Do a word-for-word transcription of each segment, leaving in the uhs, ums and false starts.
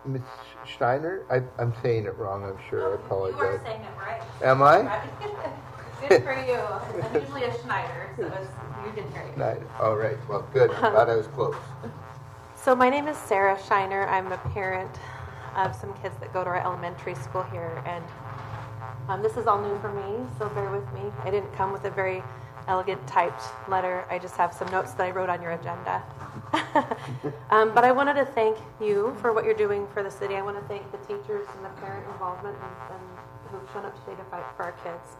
Miz Steiner? I, I'm saying it wrong, I'm sure. I apologize. You are saying it right. Am I? Good for you. I'm usually a Schneider, so it's, you didn't hear you. Schneider. All right. Well, good. I'm glad I was close. So my name is Sarah Shiner. I'm a parent of some kids that go to our elementary school here, and um, this is all new for me, so bear with me. I didn't come with a very elegant typed letter. I just have some notes that I wrote on your agenda. um, but I wanted to thank you for what you're doing for the city. I want to thank the teachers and the parent involvement and, and who've shown up today to fight for our kids.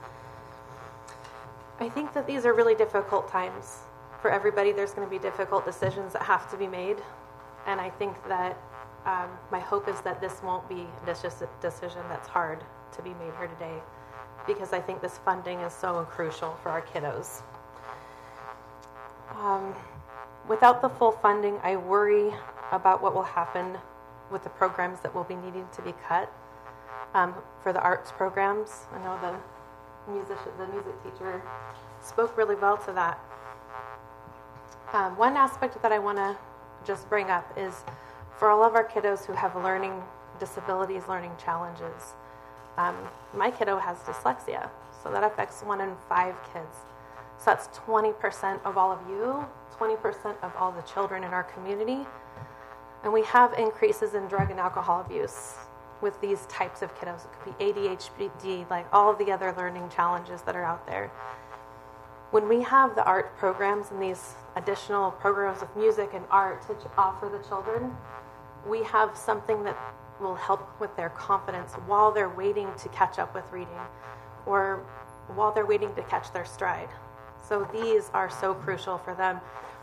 I think that these are really difficult times for everybody. There's going to be difficult decisions that have to be made. And I think that um, my hope is that this won't be this just a decision that's hard to be made here today, because I think this funding is so crucial for our kiddos. Um, without the full funding, I worry about what will happen with the programs that will be needing to be cut. Um, for the arts programs, I know the musician, the music teacher spoke really well to that. Um, one aspect that I want to just bring up is for all of our kiddos who have learning disabilities, learning challenges. Um, my kiddo has dyslexia, so that affects one in five kids. So that's twenty percent of all of you, twenty percent of all the children in our community. And we have increases in drug and alcohol abuse with these types of kiddos. It could be A D H D, like all of the other learning challenges that are out there. When we have the art programs and these additional programs of music and art to offer the children, we have something that will help with their confidence while they're waiting to catch up with reading or while they're waiting to catch their stride. So these are so crucial for them.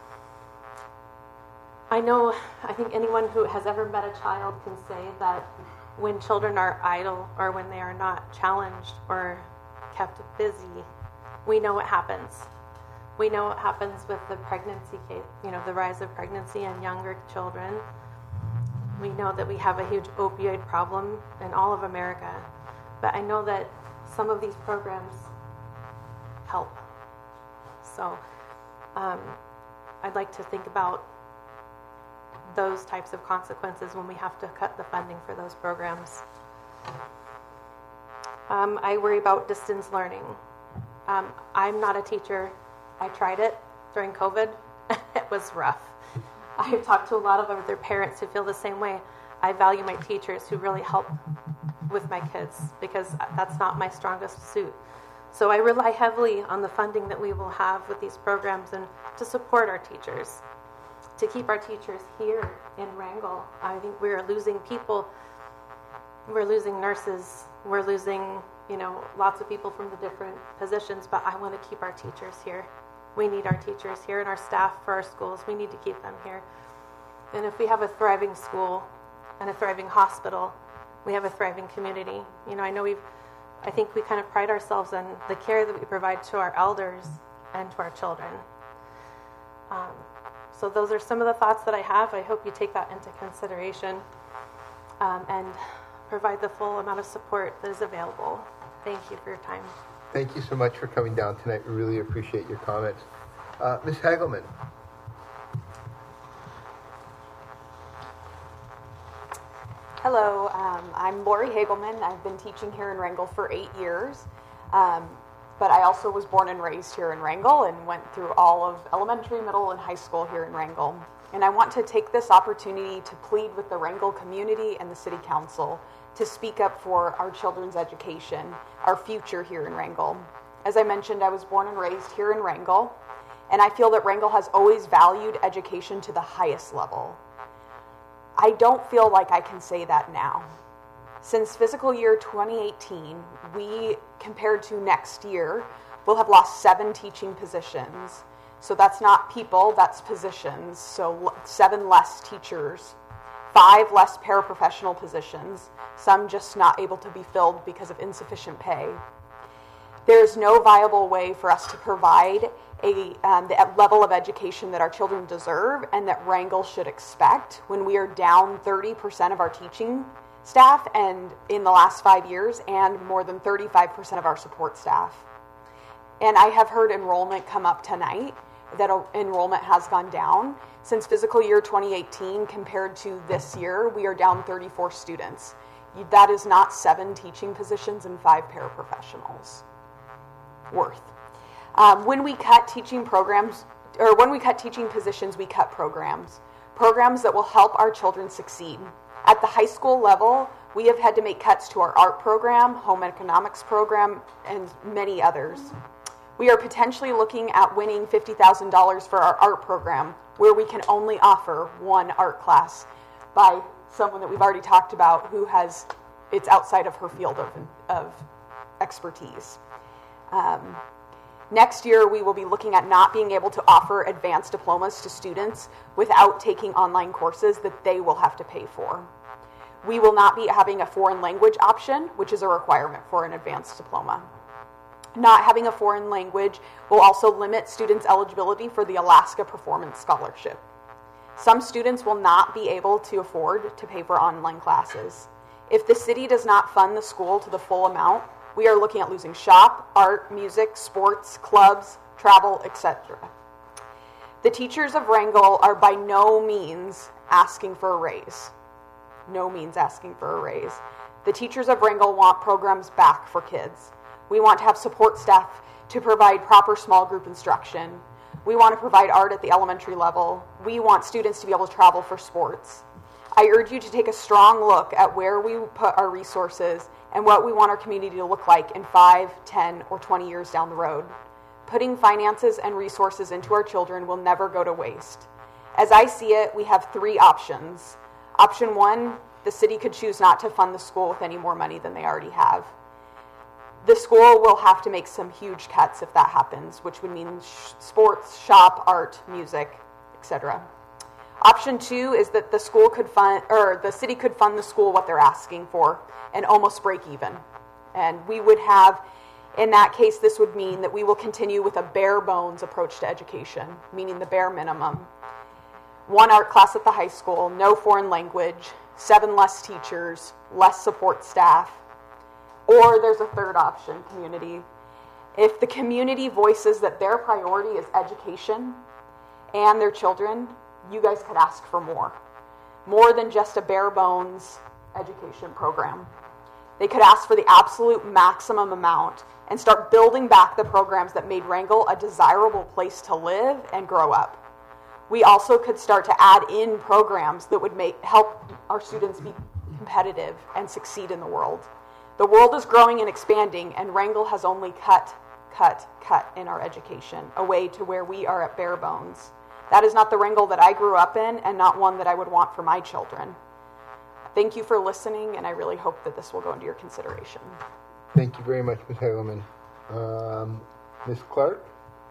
I know, I think anyone who has ever met a child can say that when children are idle or when they are not challenged or kept busy, we know what happens. We know what happens with the pregnancy case, you know, the rise of pregnancy in younger children. We know that we have a huge opioid problem in all of America. But I know that some of these programs help. So um, I'd like to think about those types of consequences when we have to cut the funding for those programs. Um, I worry about distance learning. Um, I'm not a teacher. I tried it during COVID. It was rough. I've talked to a lot of other parents who feel the same way. I value my teachers who really help with my kids because that's not my strongest suit. So I rely heavily on the funding that we will have with these programs and to support our teachers, to keep our teachers here in Wrangell. I think we're losing people. We're losing nurses. We're losing, you know, lots of people from the different positions, but I want to keep our teachers here. We need our teachers here and our staff for our schools. We need to keep them here. And if we have a thriving school and a thriving hospital, we have a thriving community. You know, I know we've, I think we kind of pride ourselves on the care that we provide to our elders and to our children. Um, so those are some of the thoughts that I have. I hope you take that into consideration um, and provide the full amount of support that is available. Thank you for your time. Thank you so much for coming down tonight. We really appreciate your comments. Uh, Miz Hagelman. Hello, um, I'm Lori Hagelman. I've been teaching here in Wrangell for eight years, um, but I also was born and raised here in Wrangell and went through all of elementary, middle, and high school here in Wrangell. And I want to take this opportunity to plead with the Wrangell community and the City Council to speak up for our children's education, our future here in Wrangell. As I mentioned, I was born and raised here in Wrangell, and I feel that Wrangell has always valued education to the highest level. I don't feel like I can say that now. Since fiscal year twenty eighteen, we, compared to next year, will have lost seven teaching positions. So that's not people, that's positions. So seven less teachers, five less paraprofessional positions, some just not able to be filled because of insufficient pay. There is no viable way for us to provide a um, the level of education that our children deserve and that Wrangell should expect when we are down thirty percent of our teaching staff and in the last five years and more than thirty-five percent of our support staff. And I have heard enrollment come up tonight. that uh, enrollment has gone down. Since fiscal year twenty eighteen compared to this year, we are down thirty-four students. That is not seven teaching positions and five paraprofessionals worth. Um, when we cut teaching programs, or when we cut teaching positions, we cut programs. Programs that will help our children succeed. At the high school level, we have had to make cuts to our art program, home economics program, and many others. We are potentially looking at winning fifty thousand dollars for our art program, where we can only offer one art class by someone that we've already talked about who has, it's outside of her field of, of expertise. Um, next year, we will be looking at not being able to offer advanced diplomas to students without taking online courses that they will have to pay for. We will not be having a foreign language option, which is a requirement for an advanced diploma. Not having a foreign language will also limit students' eligibility for the Alaska Performance Scholarship. Some students will not be able to afford to pay for online classes. If the city does not fund the school to the full amount, we are looking at losing shop, art, music, sports, clubs, travel, et cetera. The teachers of Wrangell are by no means asking for a raise. No means asking for a raise. The teachers of Wrangell want programs back for kids. We want to have support staff to provide proper small group instruction. We want to provide art at the elementary level. We want students to be able to travel for sports. I urge you to take a strong look at where we put our resources and what we want our community to look like in five, ten, or twenty years down the road. Putting finances and resources into our children will never go to waste. As I see it, we have three options. Option one, the city could choose not to fund the school with any more money than they already have. The school will have to make some huge cuts if that happens, which would mean sh- sports, shop, art, music, et cetera. Option two is that the school could fund, or the city could fund the school what they're asking for and almost break even. And we would have, in that case, this would mean that we will continue with a bare bones approach to education, meaning the bare minimum. One art class at the high school, no foreign language, seven less teachers, less support staff. Or there's a third option, community. If the community voices that their priority is education and their children, you guys could ask for more. More than just a bare bones education program. They could ask for the absolute maximum amount and start building back the programs that made Wrangell a desirable place to live and grow up. We also could start to add in programs that would make help our students be competitive and succeed in the world. The world is growing and expanding, and Wrangell has only cut, cut, cut in our education, away to where we are at bare bones. That is not the Wrangell that I grew up in, and not one that I would want for my children. Thank you for listening, and I really hope that this will go into your consideration. Thank you very much, Miz Hagelman. Um, Miz Clark?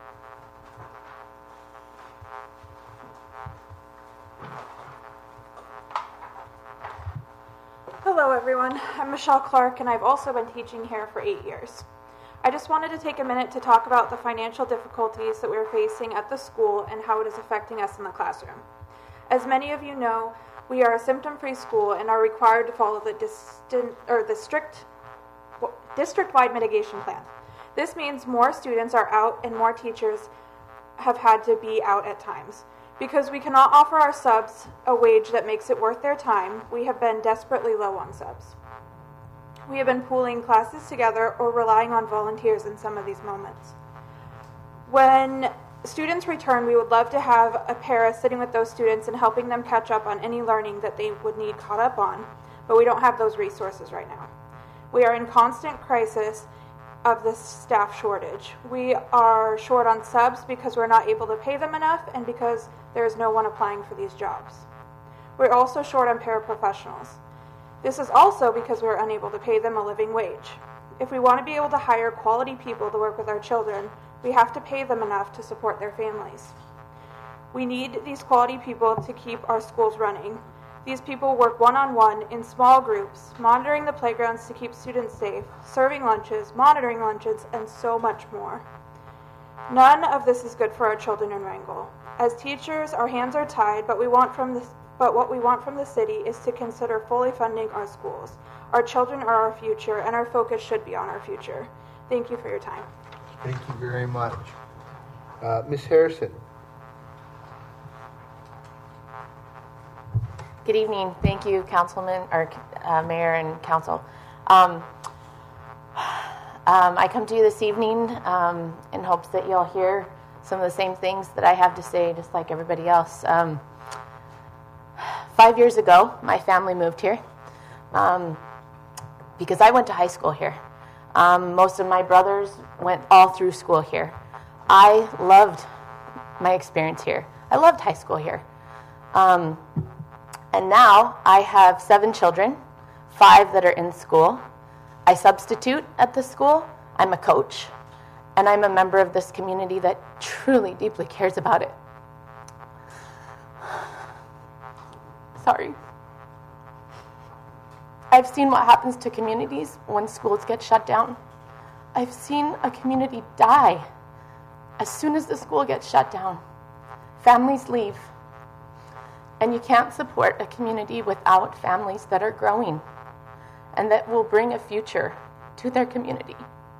Hello everyone, I'm Michelle Clark and I've also been teaching here for eight years. I just wanted to take a minute to talk about the financial difficulties that we're facing at the school and how it is affecting us in the classroom. As many of you know, we are a symptom-free school and are required to follow the, distant, or the strict district-wide mitigation plan. This means more students are out and more teachers have had to be out at times. Because we cannot offer our subs a wage that makes it worth their time, we have been desperately low on subs. We have been pooling classes together or relying on volunteers in some of these moments. When students return, we would love to have a para sitting with those students and helping them catch up on any learning that they would need caught up on, but we don't have those resources right now. We are in constant crisis of the staff shortage. We are short on subs because we're not able to pay them enough and because there is no one applying for these jobs. We're also short on paraprofessionals. This is also because we're unable to pay them a living wage. If we want to be able to hire quality people to work with our children, we have to pay them enough to support their families. We need these quality people to keep our schools running. These people work one-on-one in small groups, monitoring the playgrounds to keep students safe, serving lunches, monitoring lunches, and so much more. None of this is good for our children in Wrangell. As teachers, our hands are tied, but we want from this, but what we want from the city is to consider fully funding our schools. Our children are our future, and our focus should be on our future. Thank you for your time. Thank you very much. Uh, Miz Harrison? Good evening. Thank you, Councilman, or uh, Mayor and Council. Um, um, I come to you this evening um, in hopes that you'll hear some of the same things that I have to say, just like everybody else. Um, five years ago, my family moved here um, because I went to high school here. Um, most of my brothers went all through school here. I loved my experience here. I loved high school here. Um, And now I have seven children, five that are in school. I substitute at the school. I'm a coach, and I'm a member of this community that truly, deeply cares about it. Sorry. I've seen what happens to communities when schools get shut down. I've seen a community die as soon as the school gets shut down. Families leave. And you can't support a community without families that are growing and that will bring a future to their community.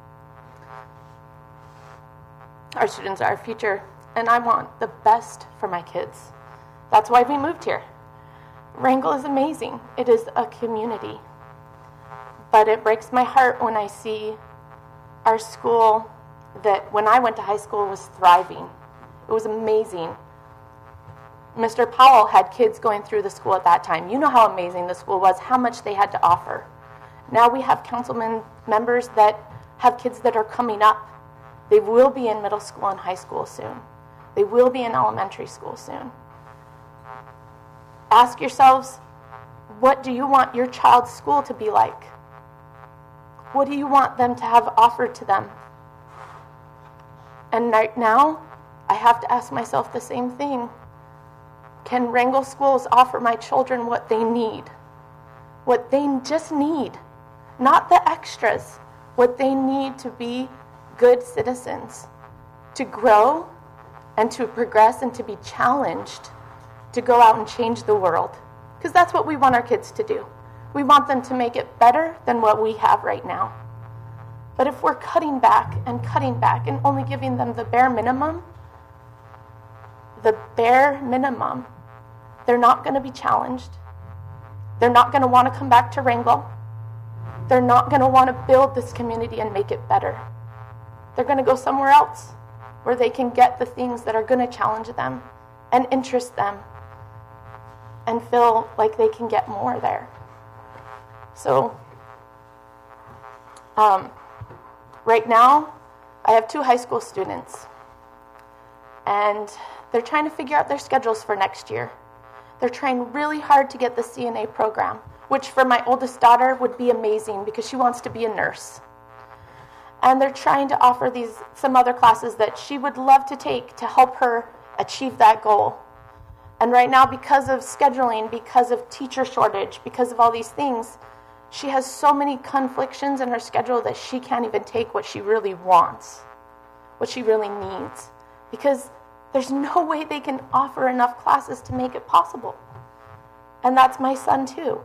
Our students are our future, and I want the best for my kids. That's why we moved here. Wrangell is amazing. It is a community. But it breaks my heart when I see our school that when I went to high school was thriving. It was amazing. Mister Powell had kids going through the school at that time. You know how amazing the school was, how much they had to offer. Now we have councilman members that have kids that are coming up. They will be in middle school and high school soon. They will be in elementary school soon. Ask yourselves, what do you want your child's school to be like? What do you want them to have offered to them? And right now, I have to ask myself the same thing. Can Wrangell schools offer my children what they need? What they just need, not the extras, what they need to be good citizens, to grow and to progress and to be challenged, to go out and change the world. Because that's what we want our kids to do. We want them to make it better than what we have right now. But if we're cutting back and cutting back and only giving them the bare minimum, the bare minimum, they're not going to be challenged. They're not going to want to come back to Wrangell. They're not going to want to build this community and make it better. They're going to go somewhere else where they can get the things that are going to challenge them and interest them and feel like they can get more there. So, um, right now, I have two high school students, and they're trying to figure out their schedules for next year. They're trying really hard to get the C N A program, which for my oldest daughter would be amazing because she wants to be a nurse. And they're trying to offer these some other classes that she would love to take to help her achieve that goal. And right now, because of scheduling, because of teacher shortage, because of all these things, she has so many conflictions in her schedule that she can't even take what she really wants, what she really needs, because there's no way they can offer enough classes to make it possible. And that's my son too.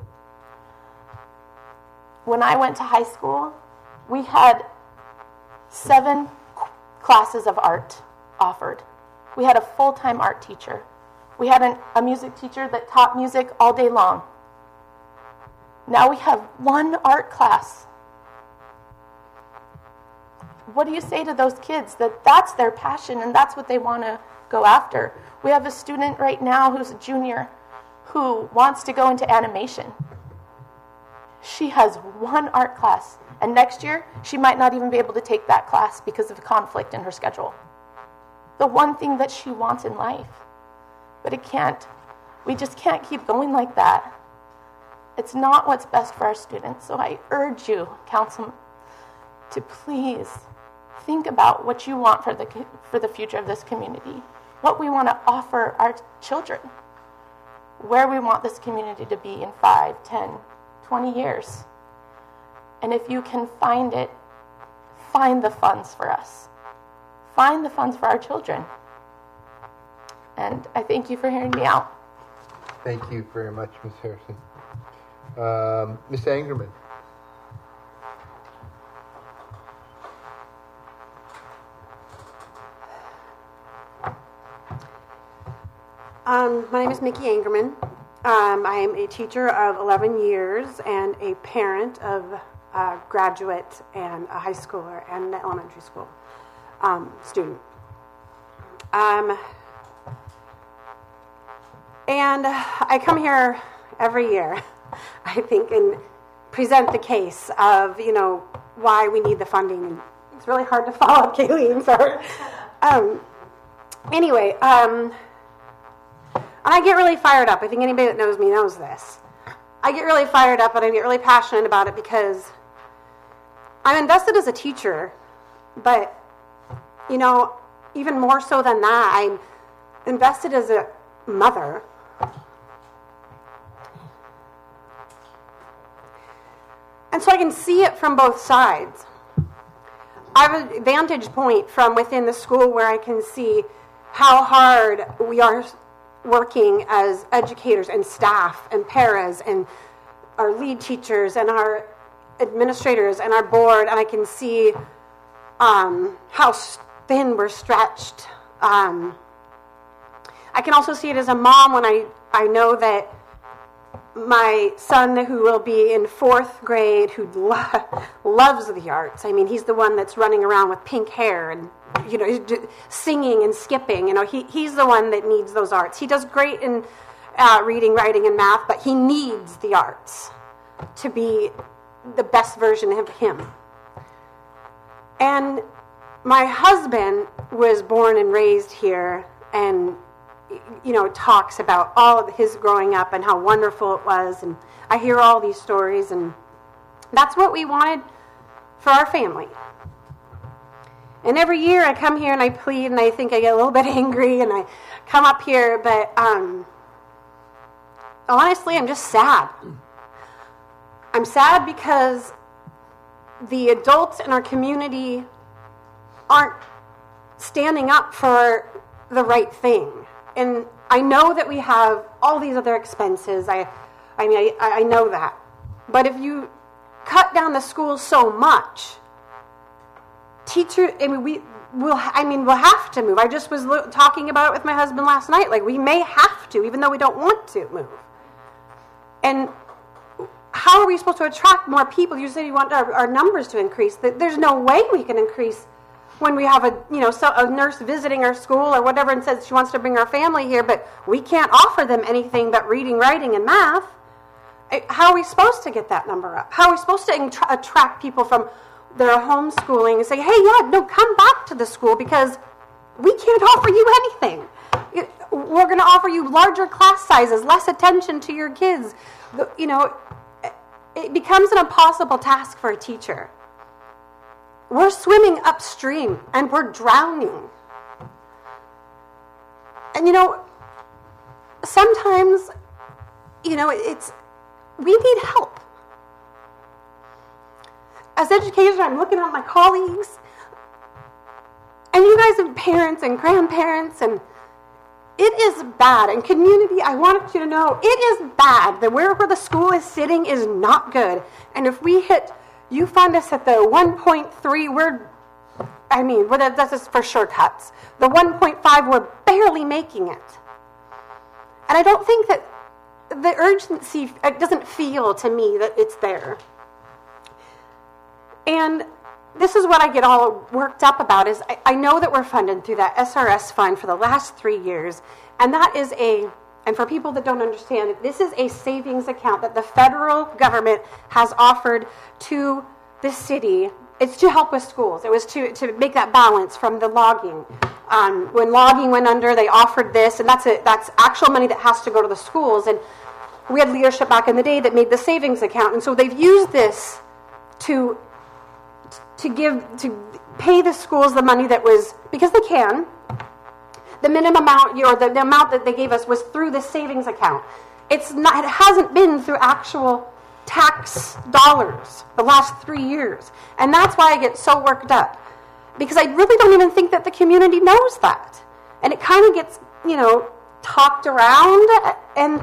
When I went to high school, we had seven classes of art offered. We had a full-time art teacher. We had an, a music teacher that taught music all day long. Now we have one art class. What do you say to those kids that that's their passion and that's what they want to go after? We have a student right now who's a junior who wants to go into animation. She has one art class, and next year she might not even be able to take that class because of a conflict in her schedule. The one thing that she wants in life. But it can't. We just can't keep going like that. It's not what's best for our students. So I urge you, council, to please think about what you want for the for the future of this community, what we want to offer our children, where we want this community to be in five, ten, twenty years. And if you can find it, find the funds for us. Find the funds for our children. And I thank you for hearing me out. Thank you very much, Miz Harrison. Um, Miz Angerman. Um, my name is Mickey Angerman. Um, I am a teacher of eleven years and a parent of a graduate and a high schooler and an elementary school um, student. Um, and I come here every year, I think, and present the case of, you know, why we need the funding. It's really hard to follow, Kayleen, sorry. Um, anyway, um, and I get really fired up. I think anybody that knows me knows this. I get really fired up and I get really passionate about it because I'm invested as a teacher, but, you know, even more so than that, I'm invested as a mother. And so I can see it from both sides. I have a vantage point from within the school where I can see how hard we are working as educators and staff and paras and our lead teachers and our administrators and our board, and I can see um, how thin we're stretched. Um, I can also see it as a mom when I, I know that my son, who will be in fourth grade, who lo- loves the arts. I mean, he's the one that's running around with pink hair and, you know, he's d- singing and skipping. You know, he he's the one that needs those arts. He does great in uh, reading, writing, and math, but he needs the arts to be the best version of him. And my husband was born and raised here, and you know, talks about all of his growing up and how wonderful it was, and I hear all these stories, and that's what we wanted for our family. And every year I come here and I plead, and I think I get a little bit angry, and I come up here, but um, honestly, I'm just sad. I'm sad because the adults in our community aren't standing up for the right thing. And I know that we have all these other expenses. I, I mean, I, I know that. But if you cut down the schools so much, teacher, I mean, we will. I mean, we'll have to move. I just was lo- talking about it with my husband last night. Like, we may have to, even though we don't want to move. And how are we supposed to attract more people? You said you want our, our numbers to increase. There's no way we can increase when we have a, you know, so a nurse visiting our school or whatever and says she wants to bring our family here, but we can't offer them anything but reading, writing, and math. How are we supposed to get that number up? How are we supposed to int- attract people from their homeschooling and say, hey, yeah, no, come back to the school because we can't offer you anything. We're going to offer you larger class sizes, less attention to your kids. You know, it becomes an impossible task for a teacher. We're swimming upstream, and we're drowning. And, you know, sometimes, you know, it's, we need help. As educators, I'm looking at my colleagues, and you guys are parents and grandparents, and it is bad. And community, I want you to know, it is bad. The where, where the school is sitting is not good. And if we hit... You find us at the one point three, we're, I mean, well, that, that's just for shortcuts. The one point five, we're barely making it. And I don't think that the urgency, it doesn't feel to me that it's there. And this is what I get all worked up about, is I, I know that we're funded through that S R S fund for the last three years, and that is a, and for people that don't understand it, this is a savings account that the federal government has offered to the city. It's to help with schools. It was to, to make that balance from the logging. Um, when logging went under, they offered this, and that's a, that's actual money that has to go to the schools. And we had leadership back in the day that made the savings account, and so they've used this to to give to pay the schools the money that was, because they can. The minimum amount, or the, the amount that they gave us was through the savings account. It's not. It hasn't been through actual tax dollars the last three years, and that's why I get so worked up, because I really don't even think that the community knows that, and it kind of gets, you know, talked around. And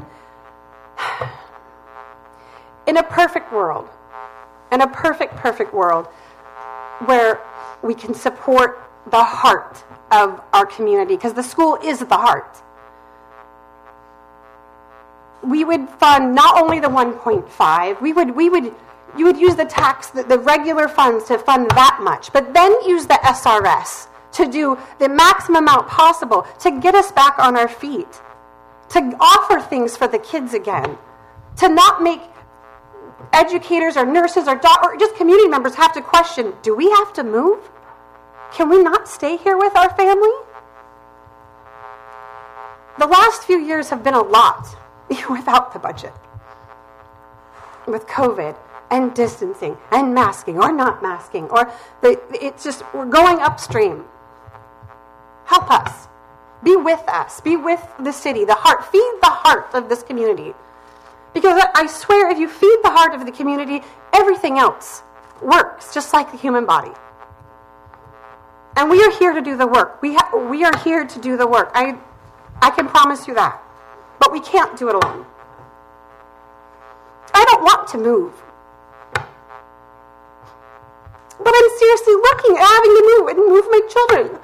in a perfect world, in a perfect, perfect world, where we can support the heart of our community, because the school is the heart. we would fund not only the one point five, we would, we would, you would use the tax, the, the regular funds to fund that much, but then use the S R S to do the maximum amount possible to get us back on our feet, to offer things for the kids again, to not make educators or nurses or, doc- or just community members have to question, do we have to move? Can we not stay here with our family? The last few years have been a lot without the budget. With COVID and distancing and masking or not masking, or the, it's just, we're going upstream. Help us. Be with us. Be with the city, the heart. Feed the heart of this community. Because I swear, if you feed the heart of the community, everything else works, just like the human body. And we are here to do the work. We ha- we are here to do the work. I, I can promise you that. But we can't do it alone. I don't want to move. But I'm seriously looking at having to move and move my children.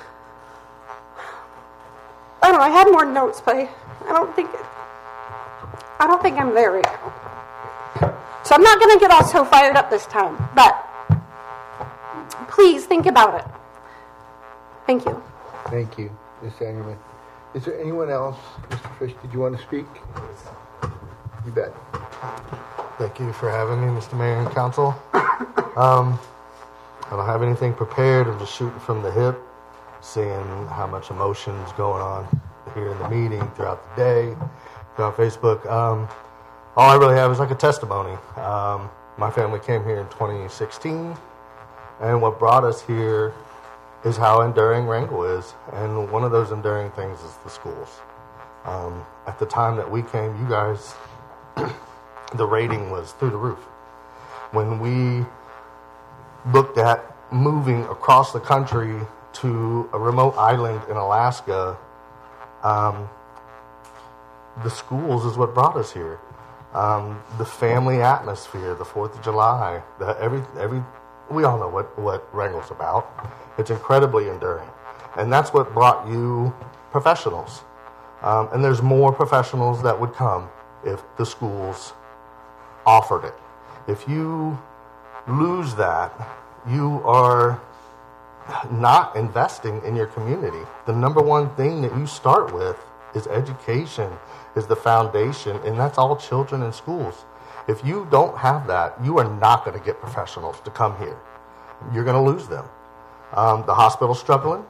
I don't know, I had more notes, but I, I don't think... I don't think I'm there right now. So I'm not going to get all so fired up this time, but please think about it. Thank you. Thank you, Miz Sangerman. Is there anyone else? Mister Fish, did you want to speak? You bet. Thank you for having me, Mister Mayor and Council. Um, I don't have anything prepared. I'm just shooting from the hip, seeing how much emotion is going on here in the meeting throughout the day. On Facebook. Um, all I really have is like a testimony. Um, my family came here in twenty sixteen, and what brought us here is how enduring Wrangell is. And one of those enduring things is the schools. Um, at the time that we came, you guys, the rating was through the roof. When we looked at moving across the country to a remote island in Alaska, um, the schools is what brought us here. Um, the family atmosphere, the Fourth of July, the, every every we all know what what Wrangell's about. It's incredibly enduring, and that's what brought you professionals. Um, and there's more professionals that would come if the schools offered it. If you lose that, you are not investing in your community. The number one thing that you start with is education, is the foundation, and that's all children in schools. If you don't have that, you are not going to get professionals to come here. You're going to lose them. Um, the hospital's struggling.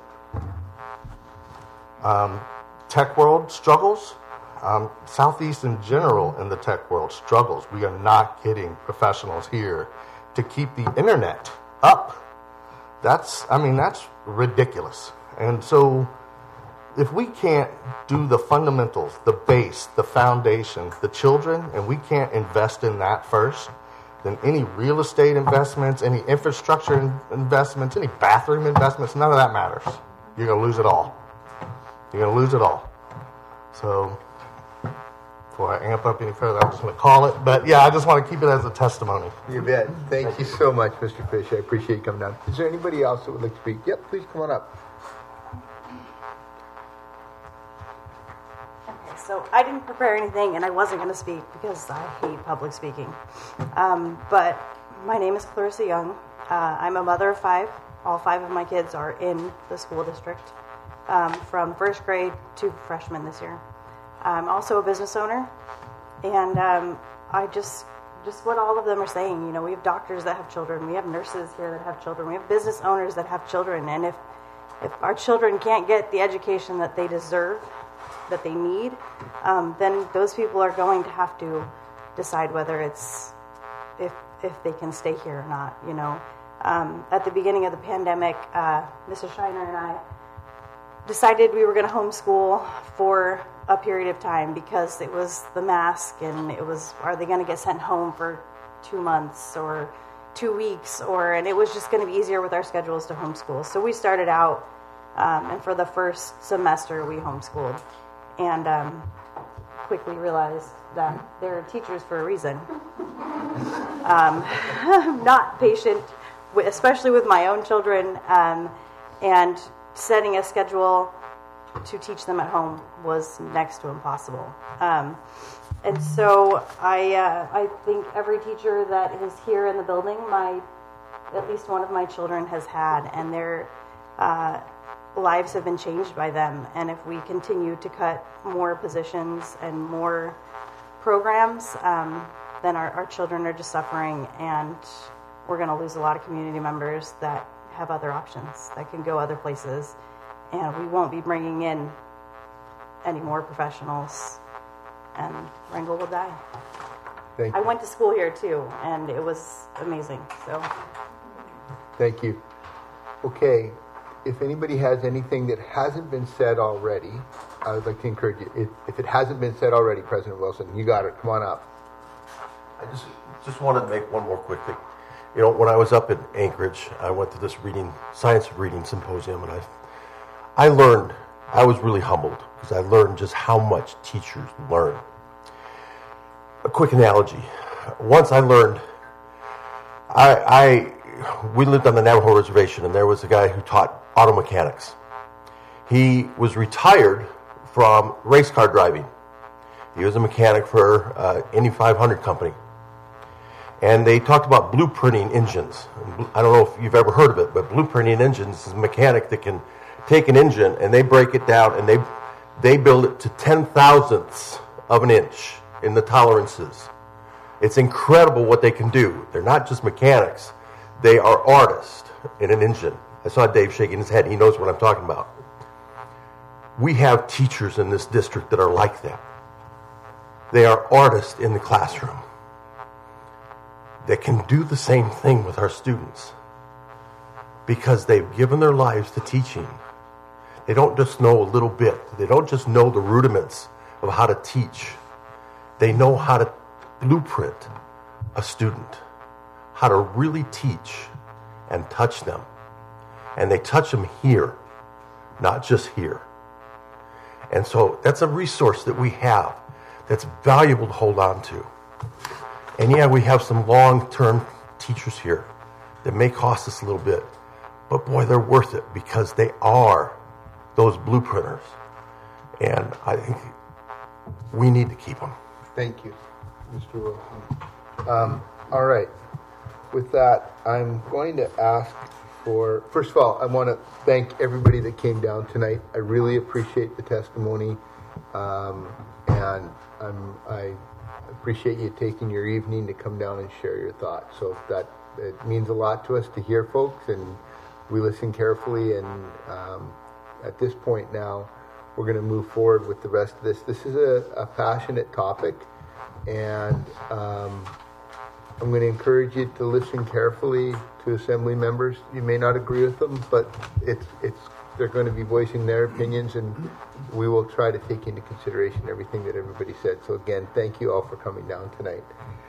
Um, tech world struggles. Um, Southeast in general in the tech world struggles. We are not getting professionals here to keep the internet up. That's, I mean, that's ridiculous. And so if we can't do the fundamentals, the base, the foundation, the children, and we can't invest in that first, then any real estate investments, any infrastructure in- investments, any bathroom investments, none of that matters. You're going to lose it all. You're going to lose it all. So before I amp up any further, I'm just going to call it. But yeah, I just want to keep it as a testimony. You bet. Thank you so much, Mister Fish. I appreciate you coming down. Is there anybody else that would like to speak? Yep, please come on up. So I didn't prepare anything, and I wasn't going to speak because I hate public speaking. Um, but my name is Clarissa Young. Uh, I'm a mother of five. All five of my kids are in the school district, um, from first grade to freshman this year. I'm also a business owner, and um, I just, just what all of them are saying. You know, we have doctors that have children. We have nurses here that have children. We have business owners that have children. And if, if our children can't get the education that they deserve, that they need, um, then those people are going to have to decide whether it's if if they can stay here or not. You know, um, at the beginning of the pandemic, uh, Missus Shiner and I decided we were going to homeschool for a period of time because it was the mask, and it was, are they going to get sent home for two months or two weeks, or and it was just going to be easier with our schedules to homeschool. So we started out, um, and for the first semester we homeschooled. And um, quickly realized that there are teachers for a reason. Um, I'm not patient, with, especially with my own children, um, and setting a schedule to teach them at home was next to impossible. Um, And so I, uh, I think every teacher that is here in the building, my, at least one of my children has had, and their uh, lives have been changed by them. And if we continue to cut more positions and more programs, um, then our, our children are just suffering, and we're going to lose a lot of community members that have other options, that can go other places, and we won't be bringing in any more professionals, and Wrangell will die. Thank I you. went to school here too, and it was amazing. So, Thank you. Okay, if anybody has anything that hasn't been said already, I would like to encourage you. If, if it hasn't been said already, President Wilson, you got it. Come on up. I just just wanted to make one more quick thing. You know, when I was up in Anchorage, I went to this reading science of reading symposium, and I I learned. I was really humbled because I learned just how much teachers learn. A quick analogy. Once I learned, I, I we lived on the Navajo reservation, and there was a guy who taught auto mechanics. He was retired from race car driving. He was a mechanic for uh, Indy five hundred company. And they talked about blueprinting engines. I don't know if you've ever heard of it, but blueprinting engines is a mechanic that can take an engine and they break it down and they they build it to ten thousandths of an inch in the tolerances. It's incredible what they can do. They're not just mechanics. They are artists in an engine. I saw Dave shaking his head. He knows what I'm talking about. We have teachers in this district that are like that. They are artists in the classroom that can do the same thing with our students because they've given their lives to teaching. They don't just know a little bit. They don't just know the rudiments of how to teach. They know how to blueprint a student, how to really teach and touch them. And they touch them here, not just here. And so that's a resource that we have that's valuable to hold on to. And yeah, we have some long-term teachers here that may cost us a little bit, but boy, they're worth it because they are those blueprinters. And I think we need to keep them. Thank you, Mister Wilson. Um, all right. With that, I'm going to ask for, first of all, I want to thank everybody that came down tonight. I really appreciate the testimony, um, and I'm, I appreciate you taking your evening to come down and share your thoughts. So that it means a lot to us to hear folks, and we listen carefully. And um, at this point now, we're going to move forward with the rest of this. This is a, a passionate topic, and um, I'm going to encourage you to listen carefully to assembly members. You may not agree with them, but it's it's they're going to be voicing their opinions, and we will try to take into consideration everything that everybody said. So again, thank you all for coming down tonight.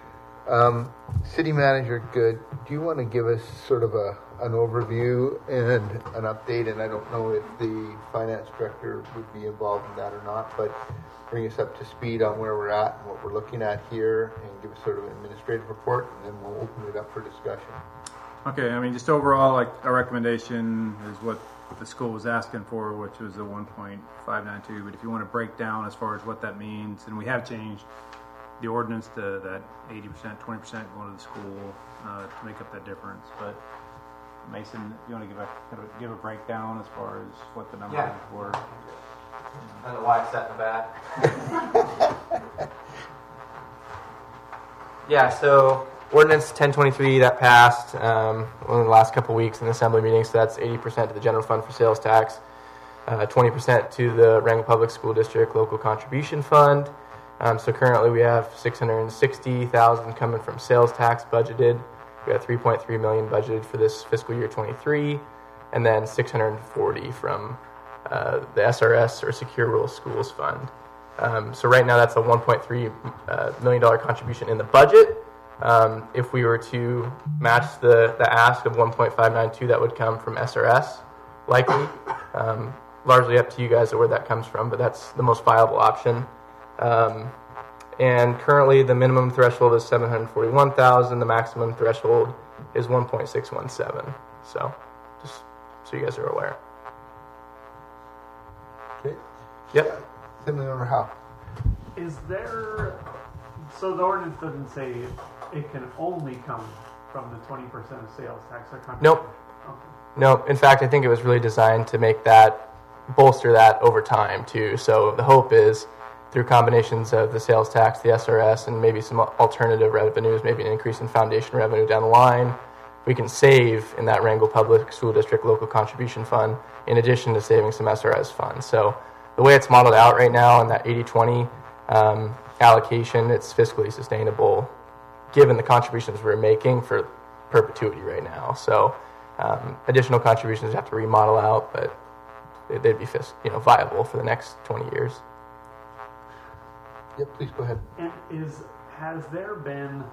Um, City Manager Good, do you want to give us sort of a an overview and an update? And I don't know if the finance director would be involved in that or not, but bring us up to speed on where we're at and what we're looking at here, and give us sort of an administrative report, and then we'll open it up for discussion. Okay, I mean, just overall, like, our recommendation is what the school was asking for, which was the one point five nine two. But if you want to break down as far as what that means, and we have changed the ordinance to that eighty percent, twenty percent going to the school uh, to make up that difference. But Mason, you want to give a kind of give a breakdown as far as what the numbers Yeah. were? I don't know why I sat in the back. Yeah, so ordinance ten twenty-three that passed um, in the last couple weeks in the assembly meeting, so that's eighty percent to the general fund for sales tax, uh, twenty percent to the Wrangell Public School District local contribution fund. Um, so currently we have six hundred sixty thousand dollars coming from sales tax budgeted. We got three point three million dollars budgeted for this fiscal year twenty-three, and then six hundred forty from uh, the S R S, or Secure Rural Schools Fund. Um, so right now that's a one point three uh, million dollars contribution in the budget. Um, if we were to match the, the ask of one point five nine two, that would come from S R S, likely. Um, largely up to you guys where that comes from, but that's the most viable option. Um, and currently the minimum threshold is seven hundred forty-one thousand dollars. The maximum threshold is one point six one seven. So just so you guys are aware. Okay. Yep. Assembly Member Howe. Is there So the ordinance doesn't say it, it can only come from the twenty percent of sales tax or contribution? Nope. Okay. No, in fact, I think it was really designed to make that, bolster that over time too. So the hope is through combinations of the sales tax, the S R S, and maybe some alternative revenues, maybe an increase in foundation revenue down the line, we can save in that Wrangell Public School District local contribution fund in addition to saving some S R S funds. So the way it's modeled out right now in that eighty twenty um, allocation, it's fiscally sustainable given the contributions we're making for perpetuity right now. So um, additional contributions have to remodel out, but they'd be fis- you know, viable for the next twenty years. Yep, please go ahead. And is has there been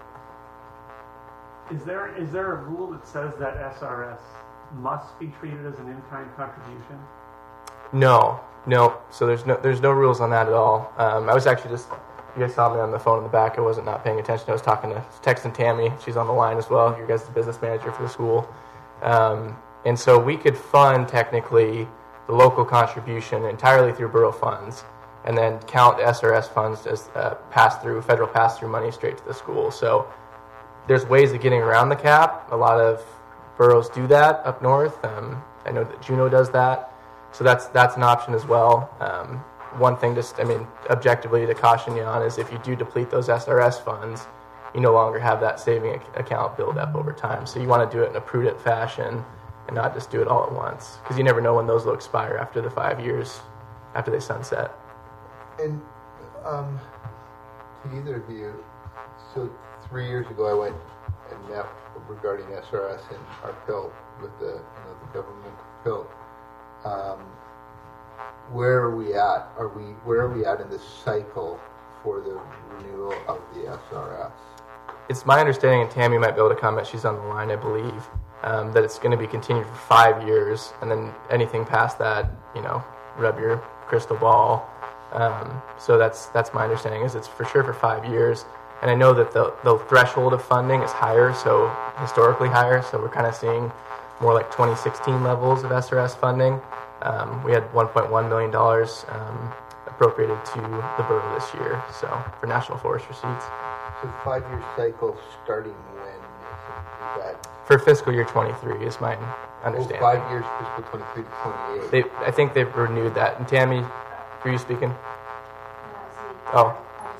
is there is there a rule that says that S R S must be treated as an in-kind contribution? No, no. So there's no there's no rules on that at all. Um, I was actually just you guys saw me on the phone in the back. I wasn't not paying attention. I was talking to texting Tammy. She's on the line as well. You guys are the business manager for the school, um, and so we could fund technically the local contribution entirely through borough funds, and then count S R S funds as uh, pass-through, federal pass-through money straight to the school. So there's ways of getting around the cap. A lot of boroughs do that up north. Um, I know that Juneau does that. So that's that's an option as well. Um, one thing, just I mean, objectively to caution you on is if you do deplete those S R S funds, you no longer have that saving ac- account build up over time. So you want to do it in a prudent fashion and not just do it all at once, because you never know when those will expire after the five years, after they sunset. And um, to either of you, so three years ago I went and met regarding S R S in our pill with the, you know, the government pill. Um, where are we at? Are we where are we at in this cycle for the renewal of the S R S? It's my understanding, and Tammy might be able to comment. She's on the line, I believe, um, that it's going to be continued for five years, and then anything past that, you know, rub your crystal ball. Um, so that's that's my understanding, is it's for sure for five years. And I know that the, the threshold of funding is higher, so historically higher. So we're kind of seeing more like twenty sixteen levels of S R S funding. Um, we had one point one million dollars um, appropriated to the borough this year, so for National Forest receipts. So five-year cycle starting when? Is that For fiscal year twenty-three is my understanding. oh, five years, fiscal twenty-three to twenty-eight. They, I think they've renewed that. And Tammy, were you speaking? Oh.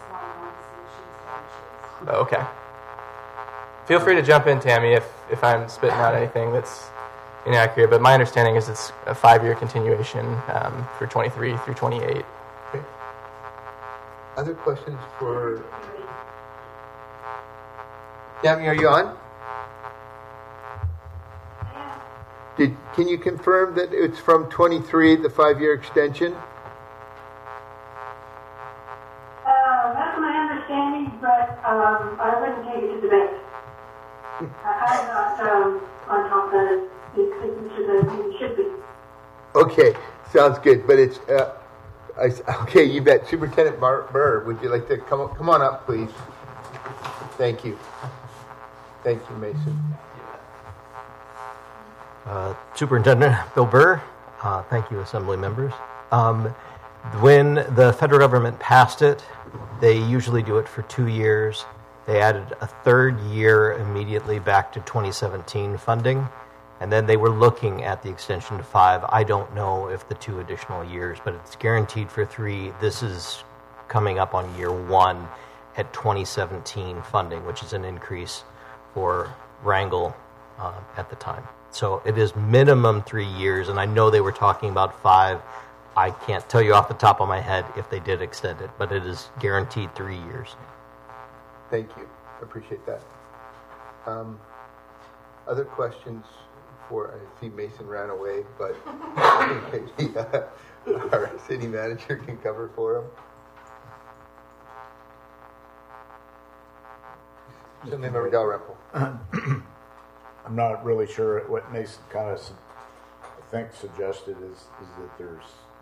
Oh, okay. Feel free to jump in, Tammy, if, if I'm spitting out anything that's inaccurate. But my understanding is it's a five-year continuation um, for twenty-three through twenty-eight. Okay. Other questions for Tammy? Are you on? Did can you confirm that it's from twenty-three, the five-year extension? That's my understanding, but um, I wouldn't take it to the bank. I, I'm not um, on top of that. It should be. Okay, sounds good. But it's uh, I, okay. You bet. Superintendent Bar- Burr, would you like to come come on up, please? Thank you. Thank you, Mason. Uh, Superintendent Bill Burr, uh, thank you, Assembly members. Um, when the federal government passed it, they usually do it for two years. They added a third year immediately back to twenty seventeen funding, and then they were looking at the extension to five. I don't know if the two additional years, but it's guaranteed for three. This is coming up on year one at twenty seventeen funding, which is an increase for Wrangell uh, at the time. So it is minimum three years, and I know they were talking about five. I can't tell you off the top of my head if they did extend it, but it is guaranteed three years. Thank you. I appreciate that. Um, other questions for, I see Mason ran away, but maybe uh, our city manager can cover for him. Assemblymember Dalrymple. I'm not really sure what Mason kind of, I think, suggested is, is that there's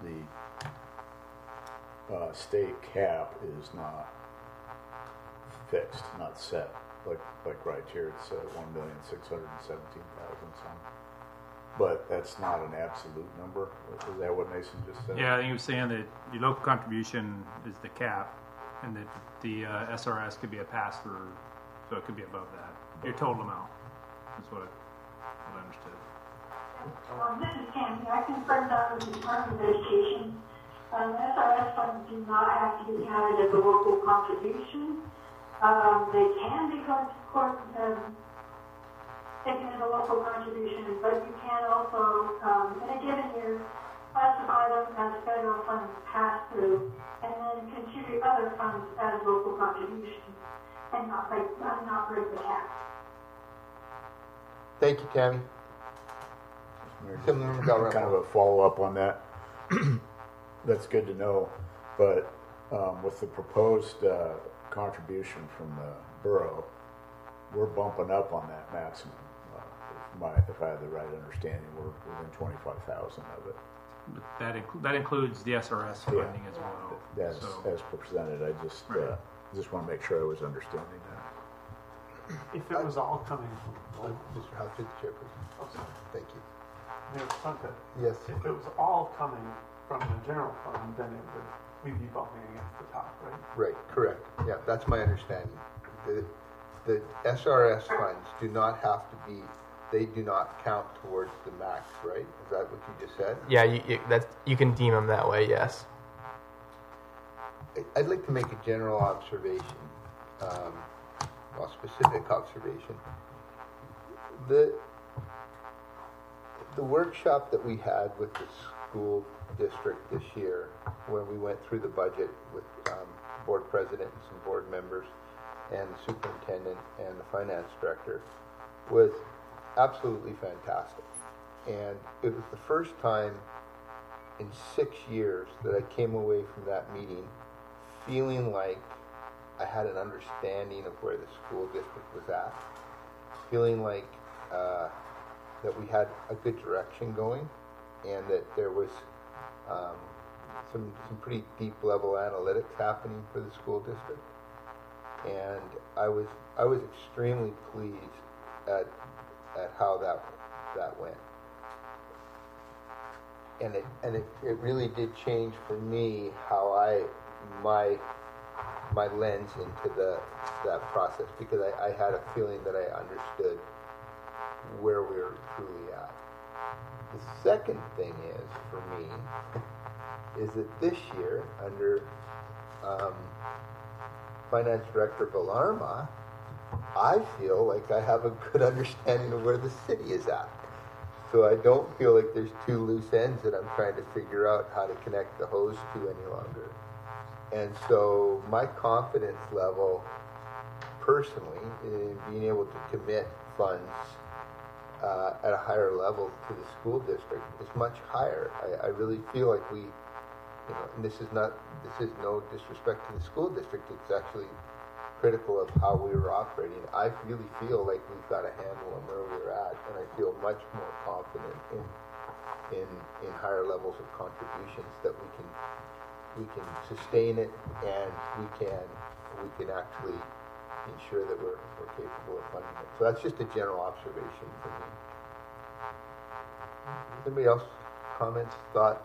the uh, state cap is not fixed, not set. Like like right here, it's uh, one million six hundred seventeen thousand some. But that's not an absolute number. Is that what Mason just said? Yeah, I think he was saying that your local contribution is the cap, And that the uh, S R S could be a pass-through, so it could be above that. Your total amount is what I, what I understood. Um, this is Tammy. I confirmed that with the Department of Education. Um, S R S funds do not have to be counted as a local contribution. Um, they can be going to court, um, taken as a local contribution, but you can also, um, in a given year, classify them as federal funds pass through, and then contribute other funds as local contributions, and not break, not break the cap. Thank you, Tammy. Kind of a follow-up on that. That's good to know, but um, with the proposed uh, contribution from the borough, we're bumping up on that maximum. Uh, if, my, if I have the right understanding, we're within twenty-five thousand of it. But that inc- that includes the S R S funding Yeah. as well. As, so. as presented, I just Right. uh, just want to make sure I was understanding that. If it was all coming from, Mister House, to the chairperson. oh, sorry, Thank you. Mayor Plunket, Yes. if it was all coming from the general fund, then it would, we'd be bumping against the top, right? Right, correct. Yeah, that's my understanding. The, the S R S funds do not have to be, they do not count towards the max, right? Is that what you just said? Yeah, you, you, that's, you can deem them that way, yes. I- I'd like to make a general observation, um, well, specific observation. The, the workshop that we had with the school district this year, when we went through the budget with um, board president and some board members and the superintendent and the finance director, was absolutely fantastic. And it was the first time in six years that I came away from that meeting feeling like I had an understanding of where the school district was at, feeling like uh, that we had a good direction going, and that there was um, some some pretty deep level analytics happening for the school district. And I was I was extremely pleased at at how that that went. And it and it, it really did change for me how I my my lens into the that process, because I, I had a feeling that I understood where we were truly at. The second thing is, for me, is that this year, under um, Finance Director Villarma, I feel like I have a good understanding of where the city is at. So I don't feel like there's two loose ends that I'm trying to figure out how to connect the hose to any longer. And so my confidence level, personally, in being able to commit funds uh, at a higher level to the school district is much higher. I, I really feel like we, you know, and this is not, this is no disrespect to the school district, it's actually critical of how we were operating. I really feel like we've got a handle on where we're at, and I feel much more confident in in in higher levels of contributions that we can we can sustain it, and we can we can actually ensure that we're we're capable of funding it. So that's just a general observation for me. Anybody else? Comments, thoughts?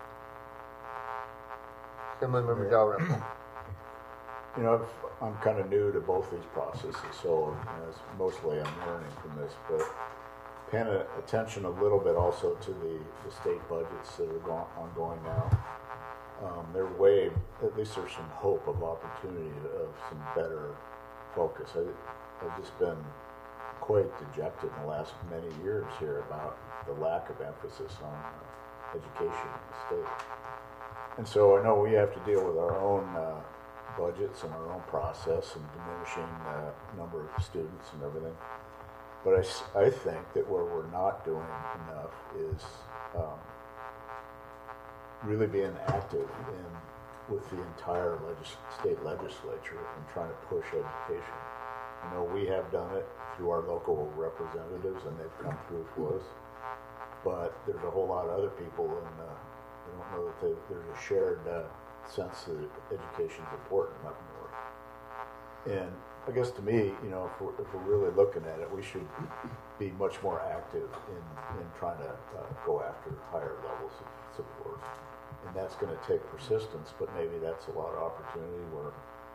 Assemblymember Dalrymple. You know, I've, I'm kind of new to both these processes, so you know, it's mostly I'm learning from this, but paying attention a little bit also to the, the state budgets that are going, ongoing now. Um, they're way, at least there's some hope of opportunity of some better focus. I, I've just been quite dejected in the last many years here about the lack of emphasis on uh, education in the state. And so I know we have to deal with our own uh, budgets and our own process and diminishing uh, number of students and everything. But I, I think that where we're not doing enough is um, really being active in with the entire legis- state legislature and trying to push education. I know we have done it through our local representatives, and they've come through for us. But there's a whole lot of other people, and uh, I don't know that they, there's a shared uh, sense that education is important up north. And I guess to me, you know, if we're, if we're really looking at it, we should be much more active in, in trying to uh, go after higher levels of support. And that's going to take persistence, but maybe that's a lot of opportunity where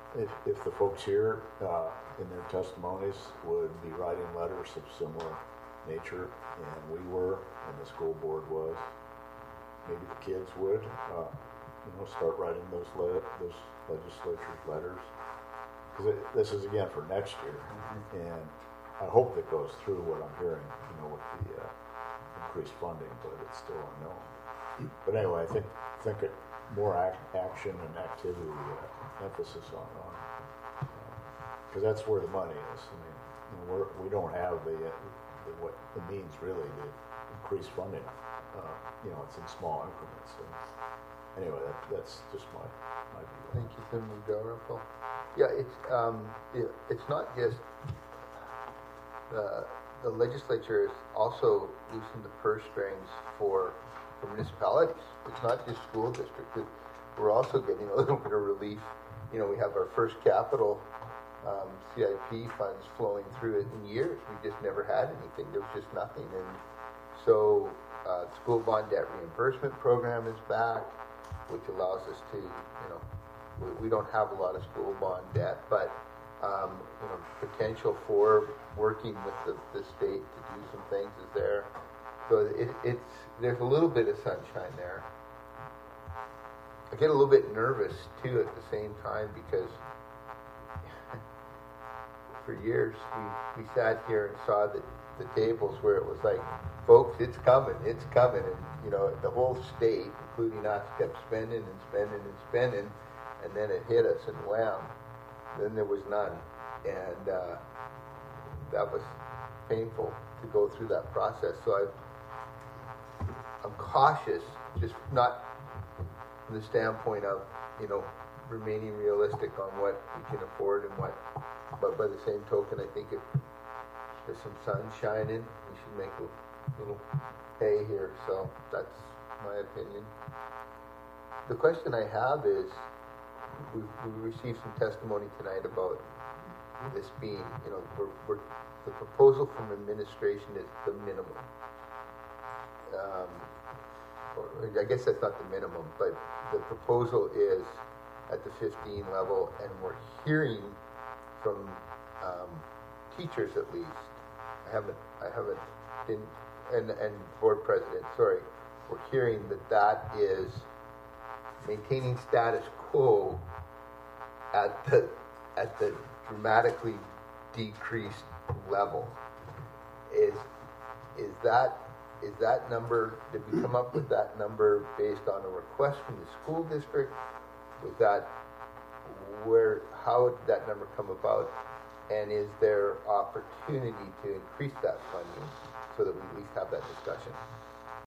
if, if the folks here, uh, in their testimonies would be writing letters of similar nature, and we were, and the school board was, maybe the kids would, uh, you know, start writing those le- those legislature's letters. Because this is again for next year, mm-hmm. and I hope that goes through what I'm hearing, you know, with the uh, increased funding, but it's still unknown. But anyway, I think think it more ac- action and activity, uh, emphasis on on because uh, that's where the money is. I mean, you know, we're, we don't have the, uh, the what the means really to increase funding. Uh, you know, it's in small increments. And anyway, that, that's just my my view. Thank you, Senator Dalrymple. Yeah, it's um, it, it's not just the the legislature is also loosened the purse strings for for municipalities. It's not just school districts. It, we're also getting a little bit of relief. You know, we have our first capital um, C I P funds flowing through it in years. We just never had anything. There was just nothing. And so, uh, school bond debt reimbursement program is back, which allows us to, you know, we, we don't have a lot of school bond debt, but um, you know, potential for working with the, the state to do some things is there. So it, it's there's a little bit of sunshine there. I get a little bit nervous too at the same time because for years we, we sat here and saw the, the tables where it was like, folks, it's coming, it's coming, and you know the whole state, including us, kept spending and spending and spending, and then it hit us and wham, then there was none, and uh, that was painful to go through that process. So I. I'm cautious, just not from the standpoint of, you know, remaining realistic on what we can afford and what, but by the same token, I think if there's some sun shining, we should make a little hay here. So that's my opinion. The question I have is, we we received some testimony tonight about this being, you know, we're, we're, the proposal from administration is the minimum. Um, or I guess that's not the minimum, but the proposal is at the fifteen level, and we're hearing from um, teachers at least. I haven't, I haven't been, and and board president. Sorry, we're hearing that that is maintaining status quo at the at the dramatically decreased level. Is is that is that number? Did we come up with that number based on a request from the school district? Was that where? How did that number come about? And is there opportunity to increase that funding so that we at least have that discussion?